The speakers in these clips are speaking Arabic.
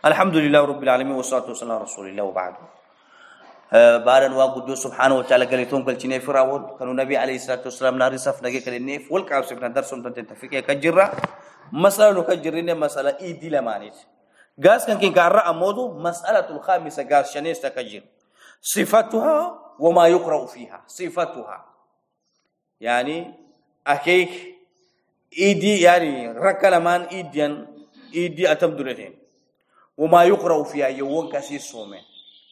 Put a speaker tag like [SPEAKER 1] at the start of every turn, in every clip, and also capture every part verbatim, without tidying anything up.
[SPEAKER 1] الحمد لله رب العالمين والصلاة والسلام على رسول الله وبعد. بارن واقول سبحانه وتعالى قال لهم قال تني فرعون كانوا النبي عليه الصلاة والسلام نار صف نجي كل النيف والكعب سفنا درسهم تنتفك كجرة مسألة كجرين مسألة إيدي لمانيس قاس كان كين كارا أمودو مسألة الخامسة قاس شنيس تكجر صفتها وما يقرأ فيها صفتها يعني أكيك إيدي يعني ركلمان إيديان إيدي أتمدلتين وما يقرأ فيها يوون كسي صومين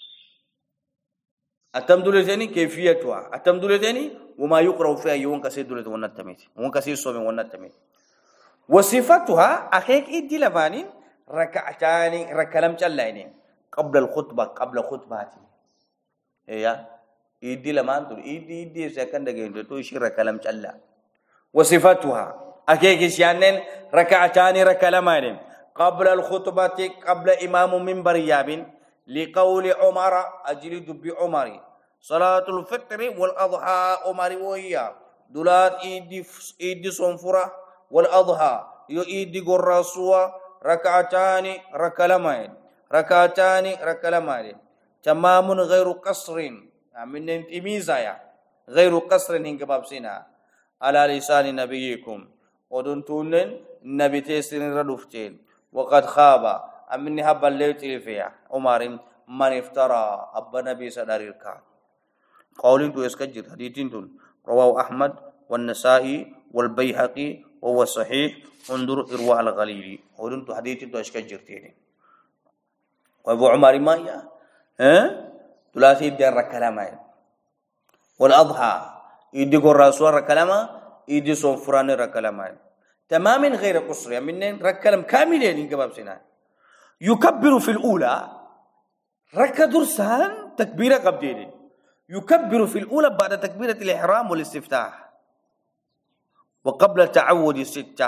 [SPEAKER 1] أتمدلتين كيفيتها أتمدلتين وما يقرأ فيها يوون كسي دلت ونتميت وون كسي صومين ونتميت وصفتها أكيك إيدي لمانين ركعتان ركلم جلّينين قبل الخطبة قبل خطباتي هي إيدي لمان تقول إيدي إيدي سكند جين تقول ركلم جلّا وصفتها أكيد شيئاً ركعتان ركلمان قبل الخطبة قبل إمام منبر يابين لقول عمر أجل دب عمر صلاة الفطر والأضحى عمر ويا دولات إيدي إيدي صنفرة والأضحى يو إيدي قرصوا ركعتان ركلمان ركعتان ركلمان تمام غير قصر من إميزايا غير قصر هنك بابسنا على لسان نبيكم ودنتون نبي تيسين ردفتين وقد خاب أمني هب الليل فيها عمر من افترى أبا نبي سدار الكعب قولين تو اسكجر حديثين تون رواه أحمد والنسائي والبيهقي وهو صحيح انظر إرواء الغليل قولين تو حديثين تو اسكجر تيني وابو عمر ما يا ها ثلاثي دير ركلامين والأضحى يدي قرصوا ركلاما يدي صنفران ركلامان تمام غير قصر يعني ركلم كاملين كباب سنان يكبر في الأولى رك درسان تكبيرة قبدين يكبر في الأولى بعد تكبيرة الإحرام والاستفتاح وقبل تعود الستة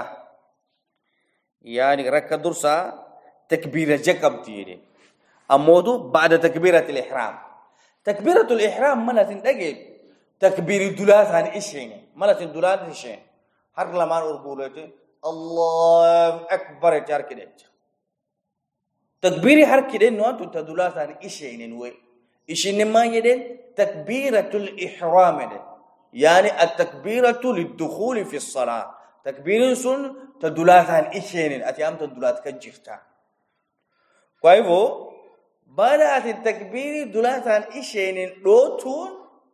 [SPEAKER 1] يعني رك درسا تكبيرة جقبدين أمودو بعد تكبيرة الإحرام تكبيرة الإحرام ملا تنتقل تكبير دولات عن إشين ملا تندولات إشين هر لمان أربولته الله أكبر جار كده تكبير هر كده نوع تدولات عن إشين نوع إشين ما يدين تكبيرة الإحرام ده يعني التكبيرة للدخول في الصلاة تكبير سن تدولات عن إشين أتيام تدولات كجفتا كويفو بدأت التكبير دولات عن إشين روتون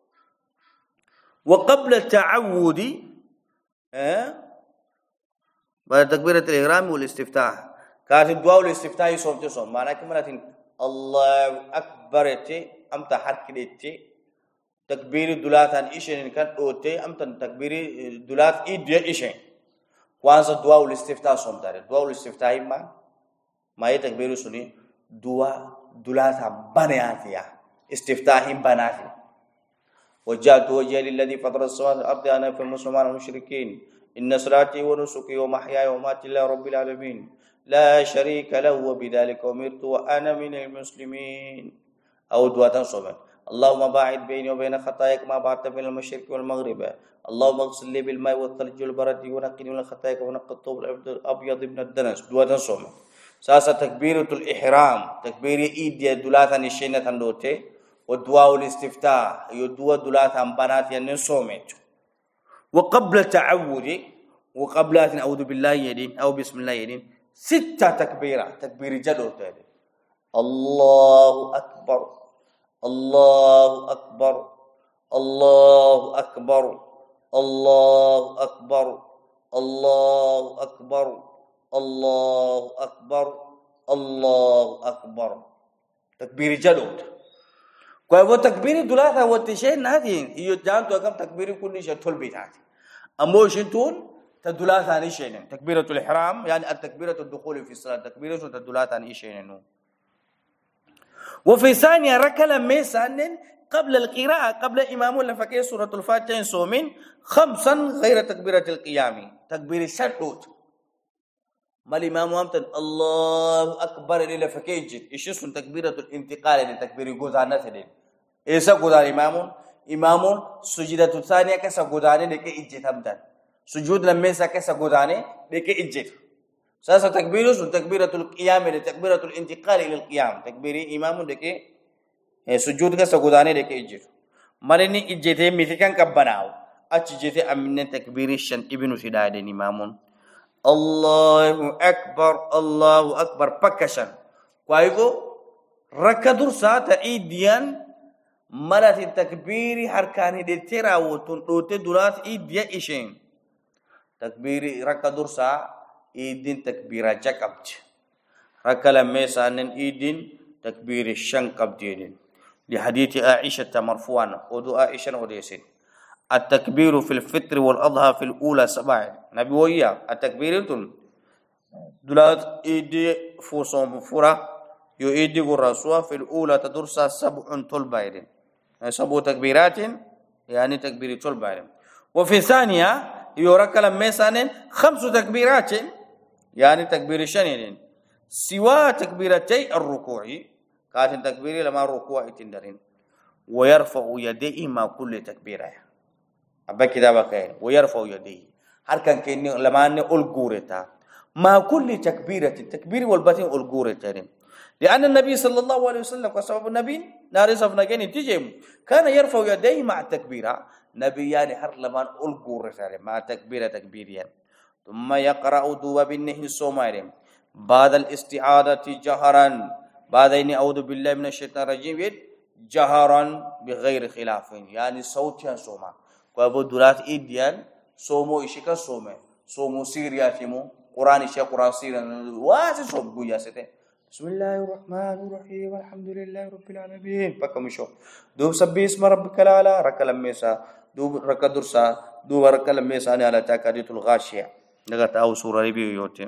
[SPEAKER 1] وقبل التعود أه؟ بعد تكبيرة الإحرام والاستفتاح كانت الدعاء والاستفتاح يصوم تصوم معناه كمان الله أكبر تي أم تحرك تي تكبير دولات عن إيشين كان أوتي أم تكبير دولات إيديا إيشين وانس الدعاء والاستفتاح صوم دار الدعاء والاستفتاح ما ما يتكبير سني دعاء دولات بنياتيا استفتاح بناتي وجهت وجهي للذي فطر السماوات والأرض أنا في المسلمين والمشركين إن صلاتي ونسكي ومحياي ومماتي لله رب العالمين لا شريك له وبذلك أمرت وأنا من المسلمين أو دعاء صوم اللهم باعد بيني وبين خطاياك ما بعدت بين المشرق والمغرب اللهم اغسل لي بالماء والثلج والبرد ونقني من الخطايا ونقى الثوب الأبيض من الدنس دعاء صوم ساسا تكبيرة الإحرام تكبير إيد دولات الشينة تندوتي والدعاء والاستفتاح يدعو دولات عن بنات ينصومت وقبل تعود وقبل أن أعوذ بالله يدين أو بسم الله يدين ستة تكبيرات تكبير جدو تاني الله أكبر الله أكبر الله أكبر الله أكبر الله أكبر الله أكبر الله أكبر تكبير جدو كوي تكبير دولاتها وتشين هذه هي جانتو كم تكبير كل شيء تول بيتات أمو شنتون تدولات عن شيء تكبيرة الإحرام يعني التكبيرة الدخول في الصلاة تكبيرة تدولات عن شيء وفي ثانية ركلا ميسان قبل القراءة قبل إمام لفكي سورة الفاتحة صومين خمسا غير تكبيرة القيام تكبير الشرط ما الإمام أمتن الله أكبر إلى فكيجت إيش اسم تكبيرة الانتقال لتكبير جوزانة تدين إيسا جودان إمام إمام سجدة الثانية كسا جودانة لكي إجت همدان سجود لمسا كسا جودانة لكي إجت ساسا تكبير تكبيرة القيام تكبيرة الانتقال إلى القيام تكبير إمام دك سجود كسجوداني دك إجر مرني إجتة مثل كبناو أتجتة أمين تكبير الشن ابن سداد إمام الله أكبر الله أكبر بكشن كوايكو ركضر ساعة إيديان مرات التكبير حركاني دتيرا وتنطوت دولات إيديا إيشين تكبير ركضر ساعة إيدين تكبيرا جاكبت ركلا ميسانن إيدين تكبير الشن قبدين لحديث عائشة مرفوعا ودو عائشة وديسين التكبير في الفطر والأضحى في الأولى سبع نبي ويا التكبير تون دولات إيدي فوسوم فورا يو إيدي قرصوا في الأولى تدرس سبع طلبين سبع تكبيرات يعني تكبير طلبين وفي الثانية يورك لما سنن خمس تكبيرات يعني تكبير شنين سوى تكبيرتي الركوع كانت تكبير لما الركوع تندرين ويرفع يديه مع كل تكبيره أبا كده بكين ويرفع يديه هل كان كأنه لما أنه ألقورتا مع كل تكبيرة تكبير والباتين ألقورتا لأن النبي صلى الله عليه وسلم كسبب النبي نارس فنجاني تجيم كان يرفع يديه مع التكبيرة نبي يعني هر لما ألقورتا مع تكبيرة تكبيريا ثم يقرأ دوا بالنهي الصومالي بعد الاستعادة جهرا بعد إني أعوذ بالله من الشيطان الرجيم جهرا بغير خلاف يعني صوتيا صوما كابو دولات إيديان صومو إشيكا صومه صومو سيريا فيمو قرآن إشيا قرآن سيريا واسي صوم قويا سته بسم الله الرحمن الرحيم الحمد لله رب العالمين بكا مشو دوب سبي اسم ربك الأعلى ركا لميسا دوب ركا درسا دوب ركا لميسا أنا على تاكادية الغاشية نغت أو سورة ربيو يوتي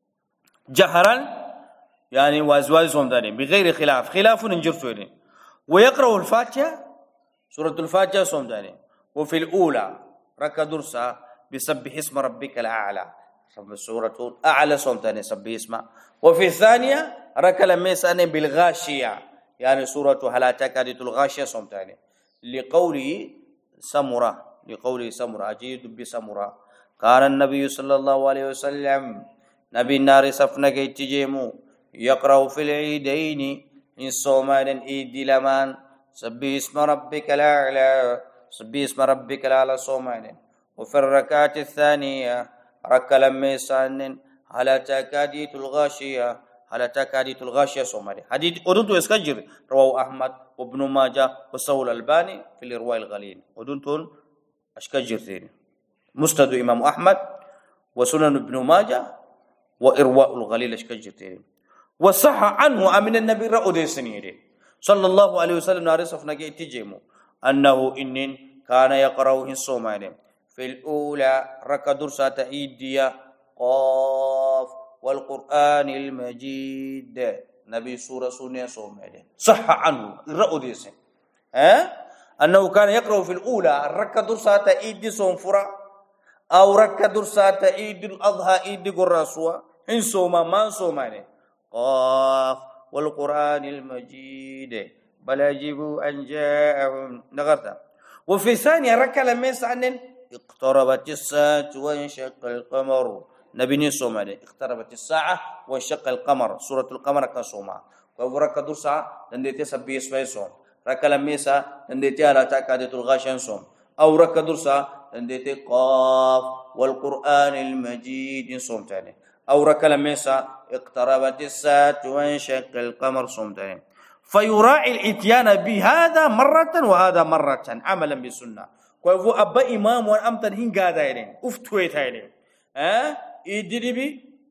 [SPEAKER 1] جهرا يعني وازواج صوم دارين بغير خلاف خلاف ننجرتو يعني ويقرأ الفاتحة سورة الفاتحة صوم دارين وفي الأولى ركا درسا بسبح اسم ربك الأعلى سورة الأعلى صوم دارين سبح اسمه وفي الثانية ركا لميسان بالغاشية يعني سورة هل أتاك حديث الغاشية صوم دارين لقوله سمرة لقوله سمرة أجيد بسمرة قال النبي صلى الله عليه وسلم نبي النار سفنك اتجيمو يقرأ في العيدين إن صومان إيد لمان سبح اسم ربك الأعلى سبح اسم ربك الأعلى صومان وفي الركعة الثانية ركع لميسان على تكادية الغاشية على تكادية الغاشية صومان حديث أدنتو اسكجر رواه أحمد وابن ماجه وسهل الألباني في الإرواء الغليل أدنتون اسكجر ثاني مسند إمام أحمد وسنن ابن ماجه وإرواء الغليل اسكجر ثاني وصح عنه أمن النبي رأود سنيري صلى الله عليه وسلم نارسف نجي تجيمو أنه إن كان يقرأه الصومان في الأولى ركع درسة إيديا قاف والقرآن المجيد نبي سورة سنة صومان صح عنه رأود سن أه؟ أنه كان يقرأ في الأولى ركع درسة إيدي صنفرة أو ركع درسة إيدي الأضحى إيدي قرصوا إن صوما ما صومان قاف والقرآن المجيد بل يجب أن جاءهم نغرتا وفي ثانية ركع لما يسعنن اقتربت الساعة وانشق القمر نبي نسوما اقتربت الساعة وانشق القمر سورة القمر كسوما وركع درسا نديتي سبي اسمه صوم ركع لما يسا نديتي على تكادة الغاشن صوم أو ركع درسا نديتي قاف والقرآن المجيد صوم تاني أو ركع لما يسا اقتربت الساعة وانشق القمر صمتين فيراعي الاتيان بهذا مرة وهذا مرة عملا بالسنة كيفو أبا إمام وأمتن هنگا دايرين افتويت هايرين ها إيدي بي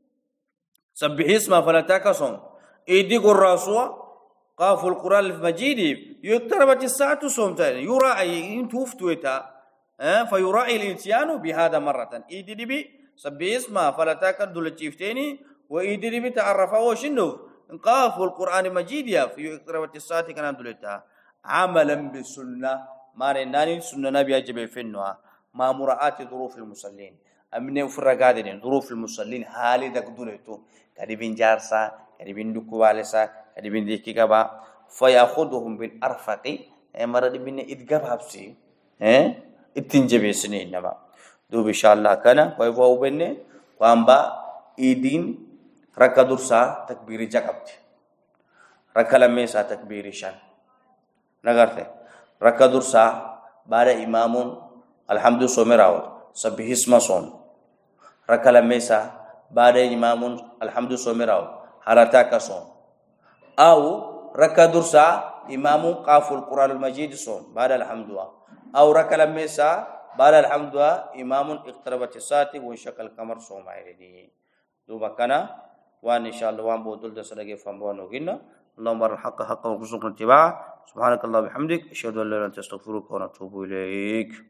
[SPEAKER 1] سبح اسمه فلا تكسم إيدي قراسوا قاف القرآن المجيد يقتربت الساعة صمتين يراعي انتو افتويتا ها فيراعي الاتيان بهذا مرة إيدي بي سبح اسمه فلا تكن دول تشيفتيني وإيدي بتعرفه وشنو انقاف القرآن مجيد يا في اقتربت الساعة كان دولتها عملا بالسنة ما رناني سنة نبي أجب فينها ما مراعاة ظروف المصلين أمني وفرقادين ظروف المصلين حالي دك دولتو كريبين جارسا كريبين دكوالسا كريبين ديكي كبا فيأخذهم بالأرفق مرد بين إدقاب حبسي اه اتنجبي سنين نبا دوب إن شاء الله كان ويفو بني وانبا إيدين ركا درسا تكبير جاكبت ركا لميسا تكبير شان نغرته ركا درسا بعد إمام الحمد سومراو سبح اسم صوم ركا لميسا بعد إمام الحمد سومراو حرتاك صوم أو ركا درسا إمام قاف القرآن المجيد صوم بعد الحمد أو ركا لميسا بعد الحمد إمام اقتربت الساعة وانشق القمر صوم عيدي دوبا كنا وان إن شاء الله وان بودل دسلقي فانبوان وقلنا اللهم بارك الحق حقا وارزقنا اتباعه سبحانك اللهم وبحمدك أشهد أن لا إله إلا أنت أستغفرك ونتوب إليك.